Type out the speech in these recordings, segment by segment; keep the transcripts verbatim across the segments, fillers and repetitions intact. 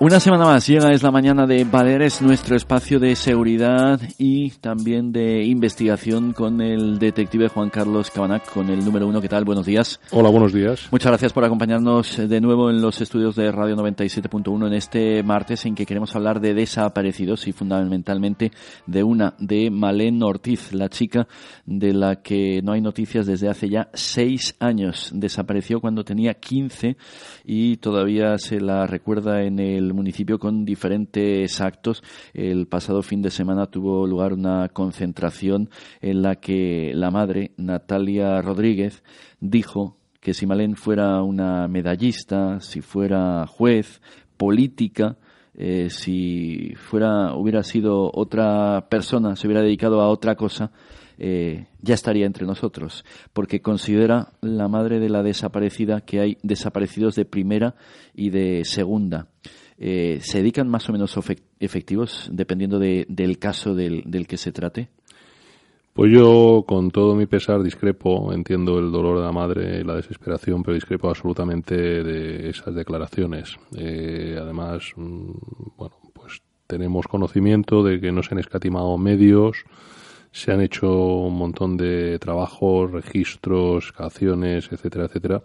Una semana más llega, es la mañana de Baleares, nuestro espacio de seguridad y también de investigación con el detective Juan Carlos Cabanac, con el número uno. ¿Qué tal? Buenos días. Hola, buenos días. Muchas gracias por acompañarnos de nuevo en los estudios de Radio noventa y siete punto uno en este martes en que queremos hablar de desaparecidos y fundamentalmente de una, de Malén Ortiz, la chica de la que no hay noticias desde hace ya seis años. Desapareció cuando tenía quince y todavía se la recuerda en el municipio con diferentes actos. El pasado fin de semana tuvo lugar una concentración en la que la madre, Natalia Rodríguez, dijo que si Malén fuera una medallista, si fuera juez, política, eh, si fuera hubiera sido otra persona, se hubiera dedicado a otra cosa, eh, ya estaría entre nosotros, porque considera la madre de la desaparecida que hay desaparecidos de primera y de segunda. Eh, ¿Se dedican más o menos efectivos dependiendo de, del caso del, del que se trate? Pues yo, con todo mi pesar, discrepo, entiendo el dolor de la madre y la desesperación, pero discrepo absolutamente de esas declaraciones. Eh, además, bueno, pues tenemos conocimiento de que no se han escatimado medios, se han hecho un montón de trabajos, registros, canciones, etcétera, etcétera.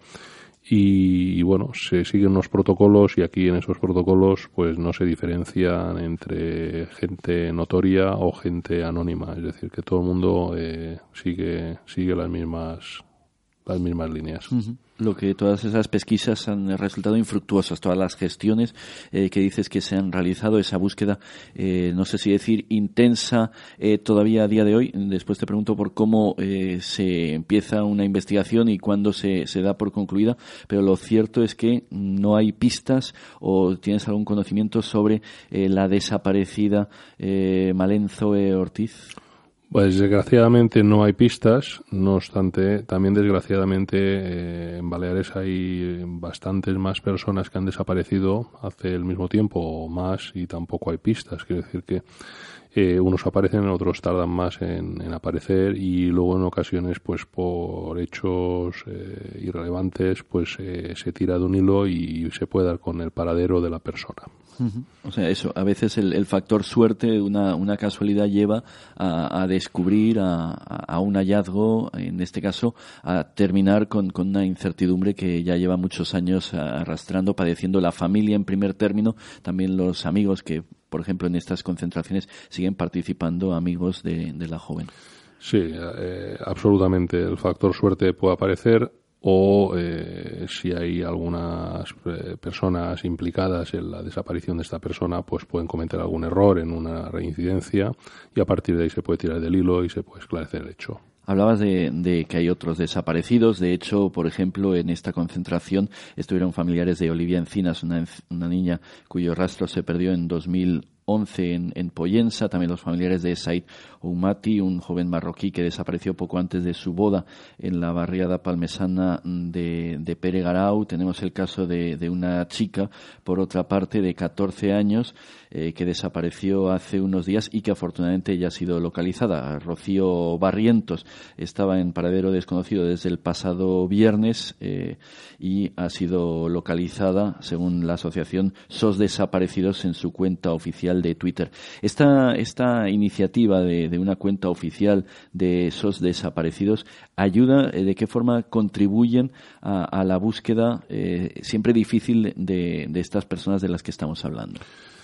Y, y bueno, se siguen unos protocolos y aquí en esos protocolos pues no se diferencian entre gente notoria o gente anónima, es decir, que todo el mundo eh, sigue sigue las mismas las mismas líneas. Uh-huh. Lo que todas esas pesquisas han resultado infructuosas, todas las gestiones eh, que dices que se han realizado, esa búsqueda, eh, no sé si decir intensa eh, todavía a día de hoy. Después te pregunto por cómo eh, se empieza una investigación y cuándo se, se da por concluida, pero lo cierto es que no hay pistas o tienes algún conocimiento sobre eh, la desaparecida eh, Malén Zoe Ortiz. Pues desgraciadamente no hay pistas, no obstante, también desgraciadamente eh, en Baleares hay bastantes más personas que han desaparecido hace el mismo tiempo o más y tampoco hay pistas. Quiere decir que eh, unos aparecen, otros tardan más en, en aparecer y luego en ocasiones pues por hechos eh, irrelevantes pues eh, se tira de un hilo y se puede dar con el paradero de la persona. Uh-huh. O sea, eso, a veces el, el factor suerte, una, una casualidad lleva a, a descubrir, a, a un hallazgo, en este caso, a terminar con, con una incertidumbre que ya lleva muchos años arrastrando, padeciendo la familia en primer término, también los amigos que, por ejemplo, en estas concentraciones siguen participando, amigos de, de la joven. Sí, eh, absolutamente. El factor suerte puede aparecer. O eh, si hay algunas eh, personas implicadas en la desaparición de esta persona, pues pueden cometer algún error en una reincidencia y a partir de ahí se puede tirar del hilo y se puede esclarecer el hecho. Hablabas de, de que hay otros desaparecidos. De hecho, por ejemplo, en esta concentración estuvieron familiares de Olivia Encinas, una, una niña cuyo rastro se perdió en dos mil once en, en Pollensa, también los familiares de Said Oumati, un joven marroquí que desapareció poco antes de su boda en la barriada palmesana de, de Pere Garau. Tenemos el caso de, de una chica, por otra parte, de catorce años, eh, que desapareció hace unos días y que afortunadamente ya ha sido localizada. Rocío Barrientos estaba en paradero desconocido desde el pasado viernes eh, y ha sido localizada, según la asociación S O S Desaparecidos, en su cuenta oficial de Twitter. Esta, esta iniciativa de, de una cuenta oficial de S O S Desaparecidos ayuda, eh, ¿de qué forma contribuyen a, a la búsqueda eh, siempre difícil de, de estas personas de las que estamos hablando?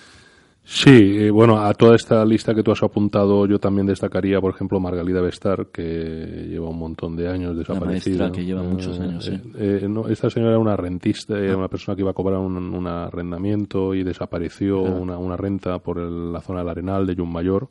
Sí, eh, bueno, a toda esta lista que tú has apuntado yo también destacaría, por ejemplo, Margalida Bestar, que lleva un montón de años desaparecida. Una maestra que lleva eh, muchos años, eh, sí. Eh, no, esta señora era una rentista, era una persona que iba a cobrar un, un arrendamiento y desapareció claro. una, una renta por el, la zona del Arenal de Llummayor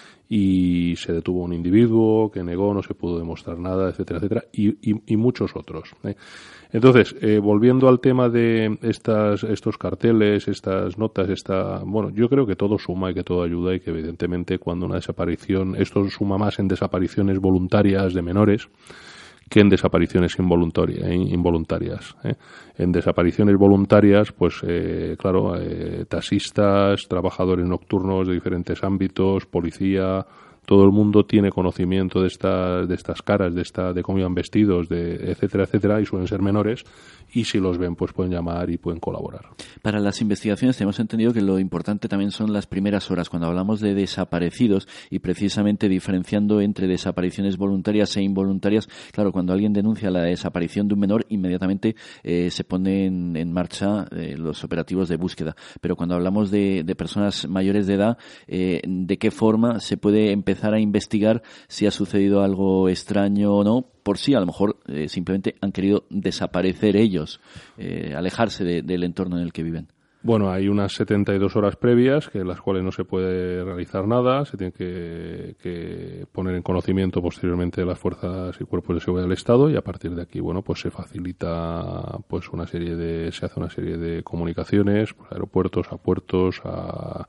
y se detuvo un individuo que negó, no se pudo demostrar nada, etcétera, etcétera, y, y, y muchos otros. ¿eh? Entonces, eh, volviendo al tema de estas, estos carteles, estas notas, esta, bueno, yo creo que todo suma y que todo ayuda y que evidentemente cuando una desaparición, esto suma más en desapariciones voluntarias de menores que en desapariciones involuntarias. involuntarias ¿eh? En desapariciones voluntarias, pues eh, claro, eh, taxistas, trabajadores nocturnos de diferentes ámbitos, policía, todo el mundo tiene conocimiento de estas, de estas caras, de esta, de cómo iban vestidos, de etcétera, etcétera, y suelen ser menores, y si los ven, pues pueden llamar y pueden colaborar. Para las investigaciones tenemos entendido que lo importante también son las primeras horas, cuando hablamos de desaparecidos, y precisamente diferenciando entre desapariciones voluntarias e involuntarias. Claro, cuando alguien denuncia la desaparición de un menor, inmediatamente eh, se ponen en marcha eh, los operativos de búsqueda. Pero cuando hablamos de, de personas mayores de edad, eh, ¿de qué forma se puede empezar a investigar si ha sucedido algo extraño o no? Por si a lo mejor eh, simplemente han querido desaparecer ellos, eh, alejarse de, del entorno en el que viven. Bueno, hay unas setenta y dos horas previas, que en las cuales no se puede realizar nada, se tiene que, que poner en conocimiento posteriormente de las fuerzas y cuerpos de seguridad del Estado, y a partir de aquí, bueno, pues se facilita pues una serie de, se hace una serie de comunicaciones, pues, aeropuertos, a puertos, a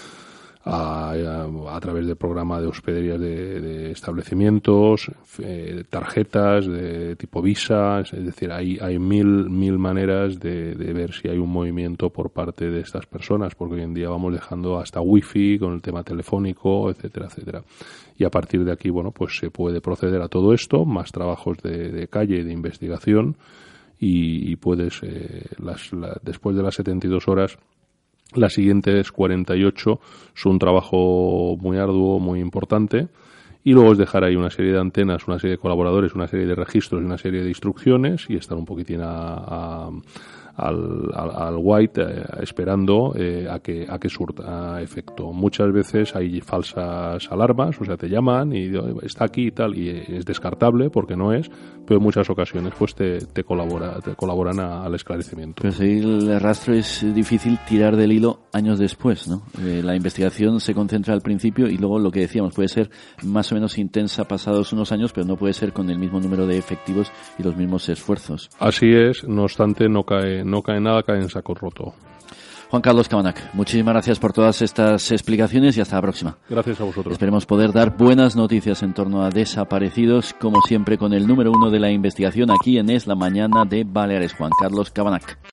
A, a, a través del programa de hospederías de, de establecimientos, eh, tarjetas de tipo Visa, es decir, hay, hay mil, mil maneras de, de ver si hay un movimiento por parte de estas personas, porque hoy en día vamos dejando hasta wifi con el tema telefónico, etcétera, etcétera. Y a partir de aquí, bueno, pues se puede proceder a todo esto, más trabajos de, de calle y de investigación, y, y puedes, eh, las, la, después de las setenta y dos horas, las siguientes cuarenta y ocho son un trabajo muy arduo, muy importante, y luego es dejar ahí una serie de antenas, una serie de colaboradores, una serie de registros y una serie de instrucciones, y estar un poquitín a, a, al, al, al white eh, esperando eh, a que a que surta efecto. Muchas veces hay falsas alarmas, o sea, te llaman y está aquí y tal, y es descartable porque no es, pero en muchas ocasiones pues te, te colabora te colaboran a, al esclarecimiento. Pero seguir el rastro es difícil tirar del hilo años después, ¿no? Eh, la investigación se concentra al principio y luego lo que decíamos puede ser más o menos intensa pasados unos años, pero no puede ser con el mismo número de efectivos y los mismos esfuerzos. Así es, no obstante no cae no cae nada, cae en saco roto. Juan Carlos Cabanach, muchísimas gracias por todas estas explicaciones y hasta la próxima. Gracias a vosotros. Esperemos poder dar buenas noticias en torno a desaparecidos, como siempre con el número uno de la investigación aquí en Es la Mañana de Baleares, Juan Carlos Cabanach.